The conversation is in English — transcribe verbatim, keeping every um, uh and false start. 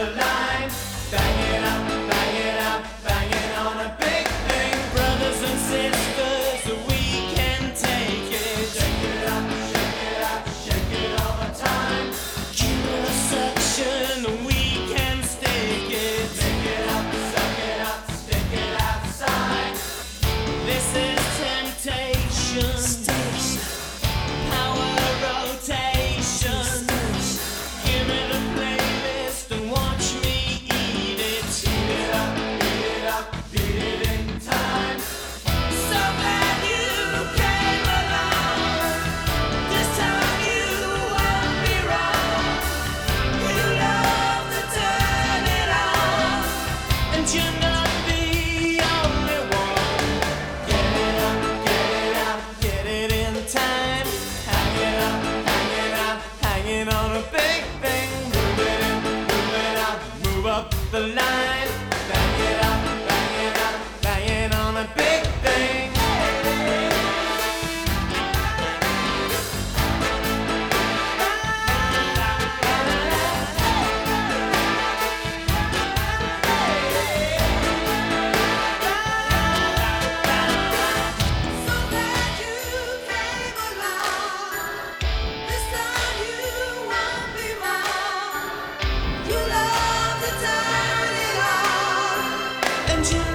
the line. Bang it up, bang it up, bang it on a big thing. Brothers and sisters, we can take it. Shake it up, shake it up, shake it all the time. Give it a section, we can stick it. Make it up, suck it up, stick it outside. This is temptation. Power rotation. Give me the playlist and watch me eat it. Eat it up, eat it up, beat it in time. So glad you came along. This time you won't be wrong. You love to turn it on, and you're not the only one. Get it up, get it up, get it in time. Hang it up, hang it up, hang it on a big thing. Move it in, move it up, move up the line. Bang it up, bang it up, bang it on a big thing. So glad you came along. This time you won't be wrong. You love to turn it on, And you